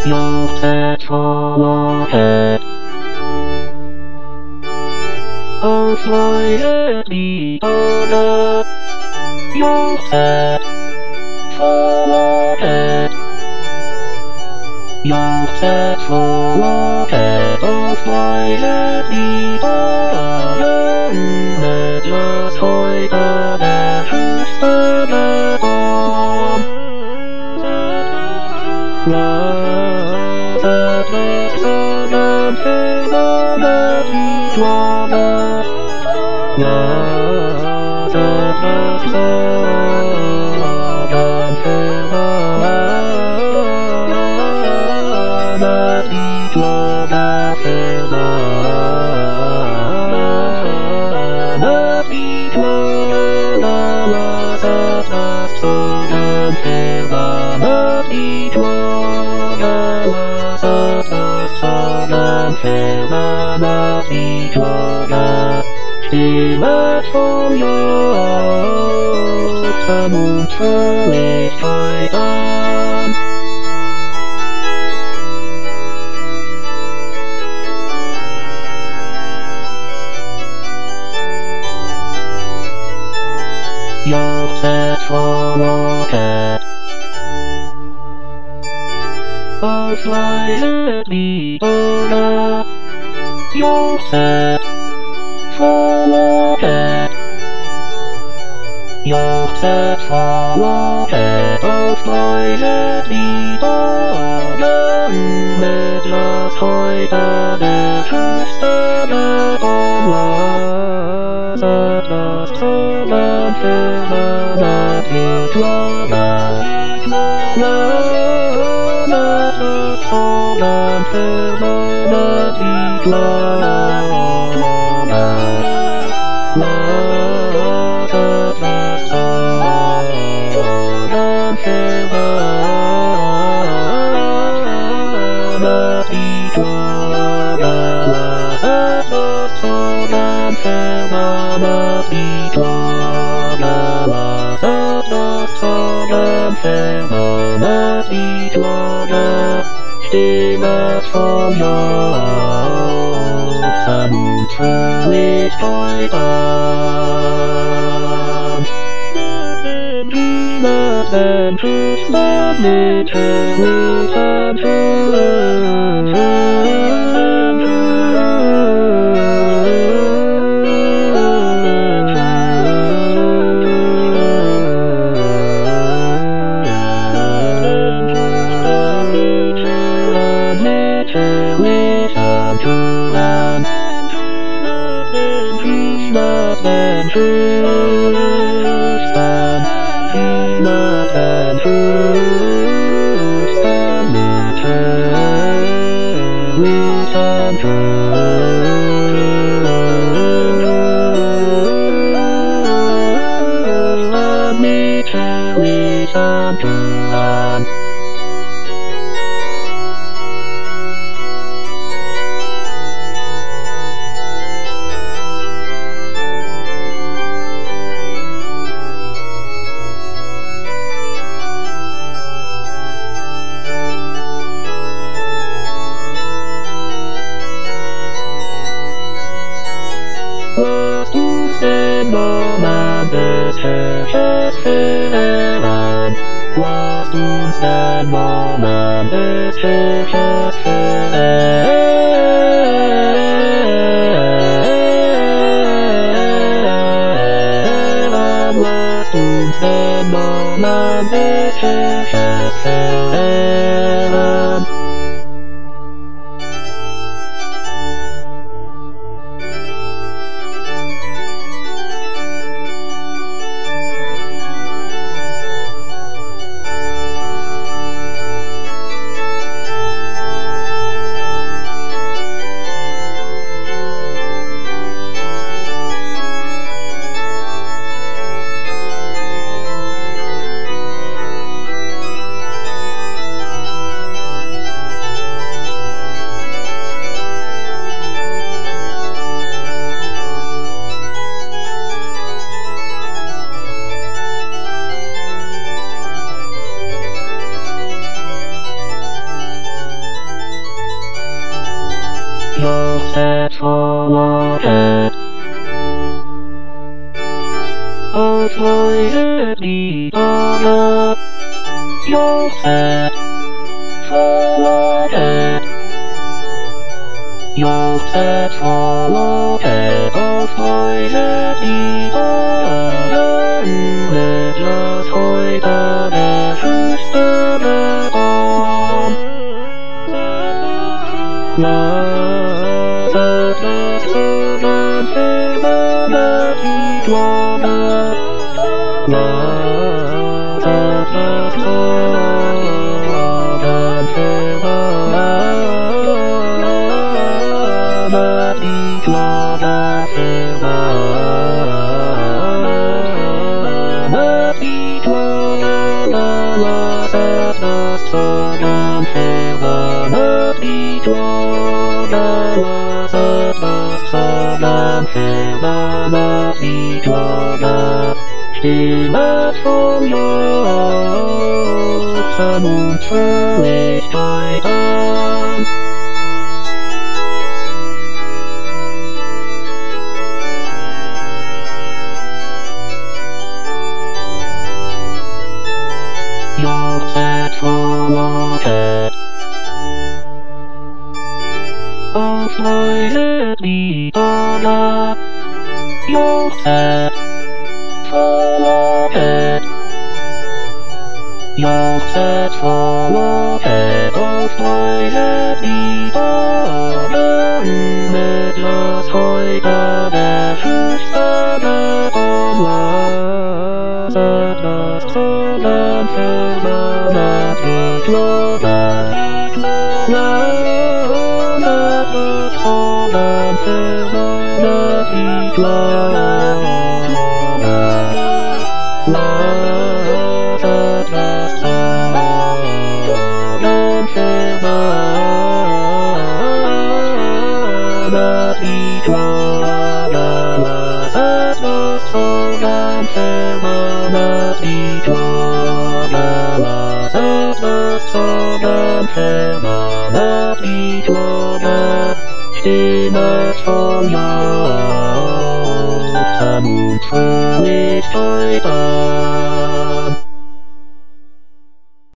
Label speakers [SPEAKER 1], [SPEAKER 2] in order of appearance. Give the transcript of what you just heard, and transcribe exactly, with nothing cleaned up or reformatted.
[SPEAKER 1] You're set for rocket. Oh, slightly older. You're set for rocket. You're set for rocket. Oh, slightly older. Let your toy there who's the bomb. Set us on and fill on the heat water. Set us on and fill on the heat water. Fill on the heat water. Set us on and fill on the heat water. Set us on and fill on the heat water. Still from your samutary titan. You're set for rocket. Oh, slightly older. You're set for rocket. You're set for rocket. Oh, slightly older. Let us hide the who's the bomb. Set us on and fill the heat water. Set us on and fill the heat water. Still us from your samutary titan. Dreamers and truths that literally come true. Was uns denn Moment des Schiffes verloren? Was uns denn Moment des Schiffes verloren? set for rocket. Oh, fly the other. You're set for rocket. You're set for rocket. Oh, fly the other. Let us hoy the who's the bomb. La da da da da da da da da. La da da Stimme vom Jorden und Fröhlichkeit an. You're set for rocket. Oh, fly the other. You're set for rocket. You're set for rocket. Oh, fly the other. Let us hoy the who's the bomb. La da da da da da da Stimme vom Jorden und Fröhlichkeit an.